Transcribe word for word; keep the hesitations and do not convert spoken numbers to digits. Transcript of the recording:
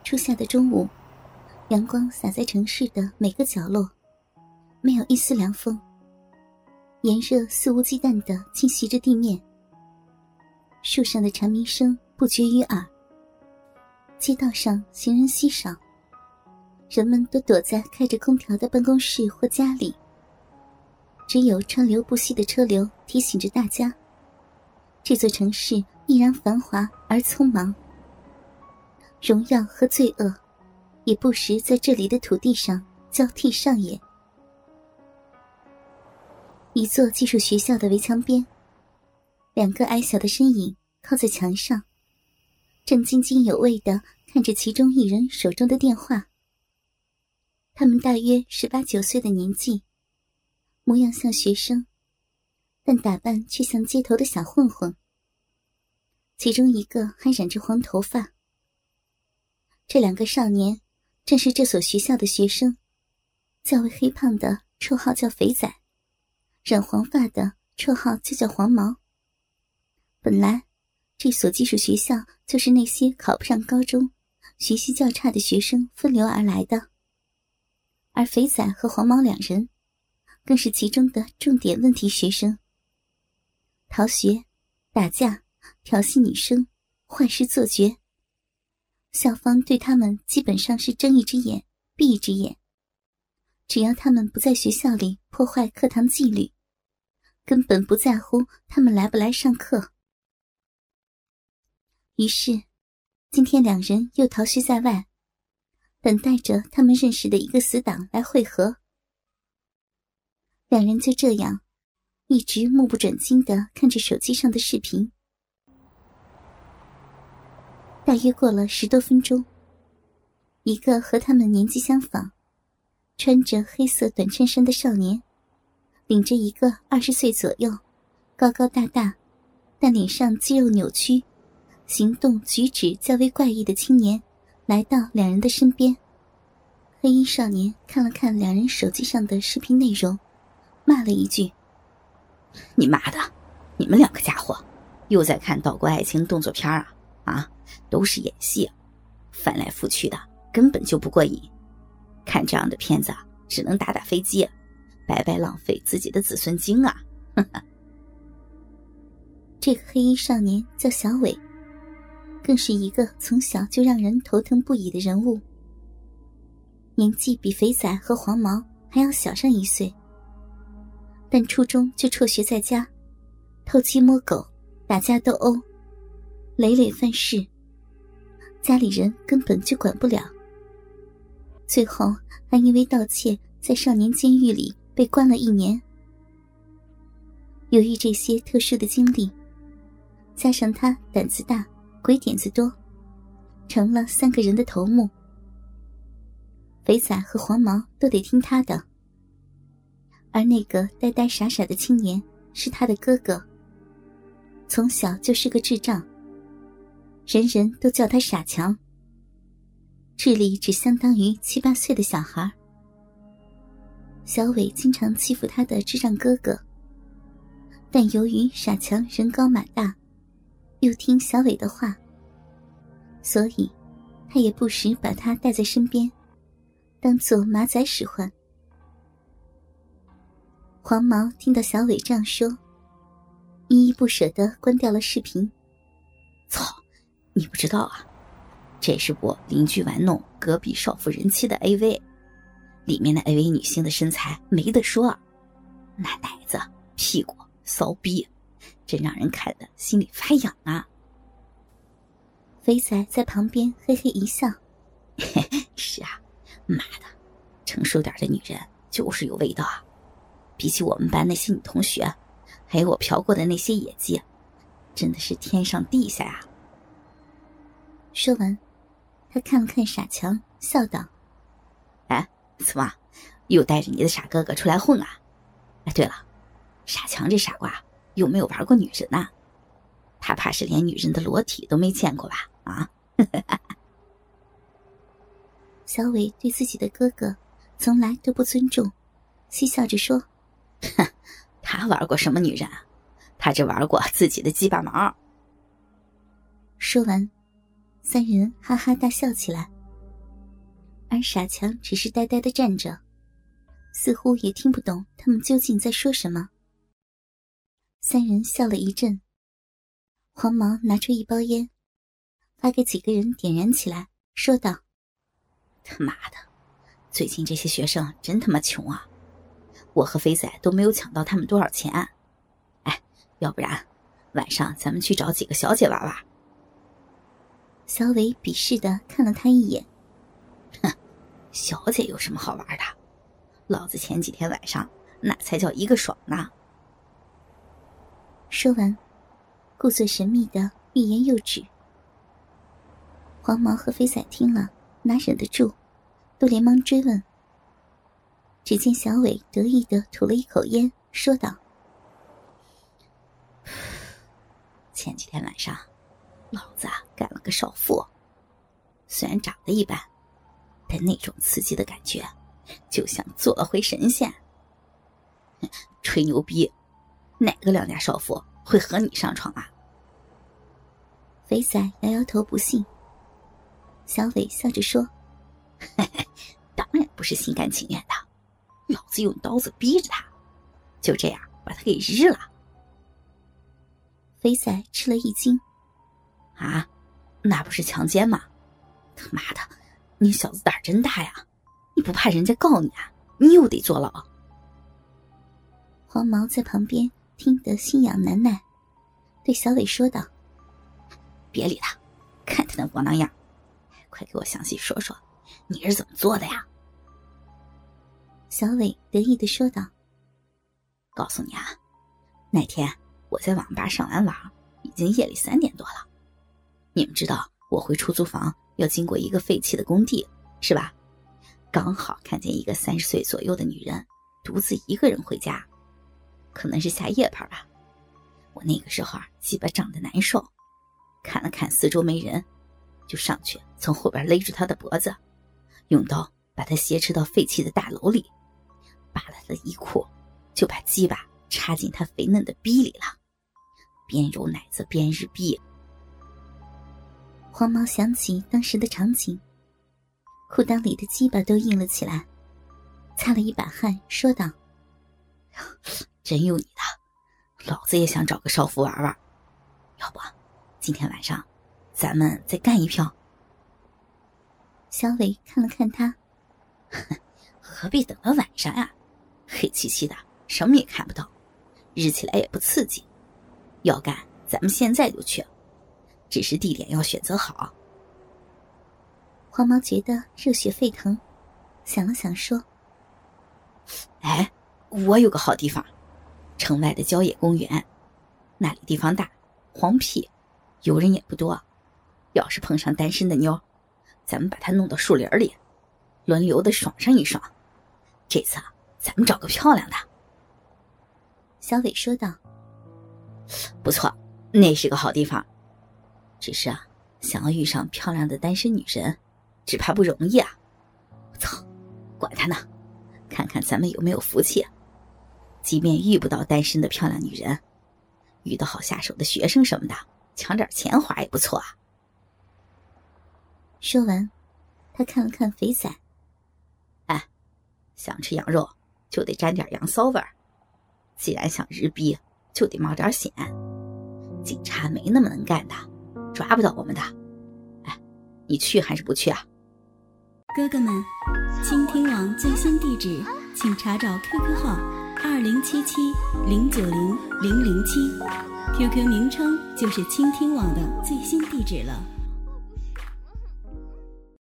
初夏的中午，阳光洒在城市的每个角落，没有一丝凉风，炎热肆无忌惮地侵袭着地面。树上的蝉鸣声不绝于耳，街道上行人稀少，人们都躲在开着空调的办公室或家里。只有川流不息的车流提醒着大家，这座城市依然繁华而匆忙。荣耀和罪恶也不时在这里的土地上交替上演。一座技术学校的围墙边，两个矮小的身影靠在墙上，正津津有味地看着其中一人手中的电话。他们大约十八九岁的年纪，模样像学生，但打扮却像街头的小混混。其中一个还染着黄头发。这两个少年正是这所学校的学生，较为黑胖的绰号叫肥仔，染黄发的绰号就叫黄毛。本来这所技术学校就是那些考不上高中、学习较差的学生分流而来的，而肥仔和黄毛两人更是其中的重点问题学生。逃学、打架、调戏女生、坏事做绝，校方对他们基本上是睁一只眼闭一只眼，只要他们不在学校里破坏课堂纪律，根本不在乎他们来不来上课。于是今天两人又逃学在外，等待着他们认识的一个死党来会合。两人就这样一直目不转睛地看着手机上的视频。大约过了十多分钟，一个和他们年纪相仿、穿着黑色短衬衫的少年，领着一个二十岁左右、高高大大但脸上肌肉扭曲、行动举止较为怪异的青年来到两人的身边。黑衣少年看了看两人手机上的视频内容，骂了一句： 你妈的，你们两个家伙又在看岛国爱情动作片啊啊，都是演戏，翻来覆去的根本就不过瘾，看这样的片子只能打打飞机，白白浪费自己的子孙精啊。 这个黑衣少年叫小伟，更是一个从小就让人头疼不已的人物，年纪比肥仔和黄毛还要小上一岁，但初中就辍学在家，偷鸡摸狗，打架斗殴，累累犯事，家里人根本就管不了，最后还因为盗窃在少年监狱里被关了一年。由于这些特殊的经历，加上他胆子大、鬼点子多，成了三个人的头目。肥仔和黄毛都得听他的，而那个呆呆傻傻的青年是他的哥哥，从小就是个智障，人人都叫他傻强，智力只相当于七八岁的小孩。小伟经常欺负他的智障哥哥，但由于傻强人高马大，又听小伟的话，所以他也不时把他带在身边，当作马仔使唤。黄毛听到小伟这样说，依依不舍地关掉了视频。 操，你不知道啊，这是我邻居玩弄隔壁少妇人妻的 A V， 里面的 A V 女星的身材没得说，那奶子、屁股、骚逼，真让人看得心里发痒啊。 肥仔在旁边嘿嘿一笑。 是啊，妈的，成熟点的女人就是有味道啊，比起我们班那些女同学，还有我嫖过的那些野鸡，真的是天上地下呀。 说完，他看了看傻强，笑道： 哎，怎么又带着你的傻哥哥出来混啊？哎，对了，傻强这傻瓜有没有玩过女人啊？他怕是连女人的裸体都没见过吧？啊？ 小伟对自己的哥哥从来都不尊重，嬉笑着说： 哼，他玩过什么女人啊？他只玩过自己的鸡巴毛。 说完，三人哈哈大笑起来。 而傻强只是呆呆地站着，似乎也听不懂他们究竟在说什么。三人笑了一阵，黄毛拿出一包烟，发给几个人点燃起来，说道： 他妈的，最近这些学生真他妈穷啊，我和肥仔都没有抢到他们多少钱。哎，要不然晚上咱们去找几个小姐玩玩。 小伟鄙视地看了他一眼， 哼，小姐有什么好玩的？老子前几天晚上那才叫一个爽呢。 说完，故作神秘地欲言又止。黄毛和肥仔听了，哪忍得住，都连忙追问。只见小伟得意地吐了一口烟，说道： 前几天晚上老子啊干了个少妇，虽然长得一般，但那种刺激的感觉就像做了回神仙。吹牛逼，哪个良家少妇会和你上床啊？ 肥仔摇摇头不信。小伟笑着说： 嘿嘿，当然不是心甘情愿的，老子用刀子逼着他，就这样把他给日了。 肥仔吃了一惊： 啊，那不是强奸吗？他妈的，你小子胆真大呀，你不怕人家告你啊？你又得坐牢。 黄毛在旁边听得心痒难耐，对小伟说道： 别理他，看他那窝囊样，快给我详细说说你是怎么做的呀？ 小伟得意地说道： 告诉你啊，那天我在网吧上完网，已经夜里三点多了。你们知道我回出租房要经过一个废弃的工地，是吧？刚好看见一个三十岁左右的女人独自一个人回家，可能是下夜班吧。我那个时候啊，鸡巴胀得难受，看了看四周没人，就上去从后边勒住她的脖子，用刀把她挟持到废弃的大楼里，扒了她的衣裤，就把鸡巴插进她肥嫩的逼里了，边揉奶子边日逼。 黄毛想起当时的场景，裤裆里的鸡巴都硬了起来，擦了一把汗，说道： 真有你的，老子也想找个少妇玩玩，要不今天晚上咱们再干一票？ 小伟看了看他： 何必等到晚上呀？黑漆漆的，什么也看不到，日起来也不刺激。要干咱们现在就去，只是地点要选择好。 黄毛觉得热血沸腾，想了想说： 哎，我有个好地方，城外的郊野公园，那里地方大，荒僻，游人也不多。要是碰上单身的妞，咱们把她弄到树林里，轮流的爽上一爽。这次咱们找个漂亮的。 小伟说道： 不错，那是个好地方。只是啊，想要遇上漂亮的单身女神，只怕不容易啊。操，管他呢，看看咱们有没有福气。即便遇不到单身的漂亮女人，遇到好下手的学生什么的，抢点钱花也不错啊。 说完，他看了看肥仔： 哎，想吃羊肉就得沾点羊骚味儿，既然想日逼，就得冒点险。警察没那么能干的，抓不到我们的。哎，你去还是不去啊？ 哥哥们，倾听网最新地址，请查找 Q Q 号二零七七零九零零零七 ，Q Q 名称就是倾听网的最新地址了。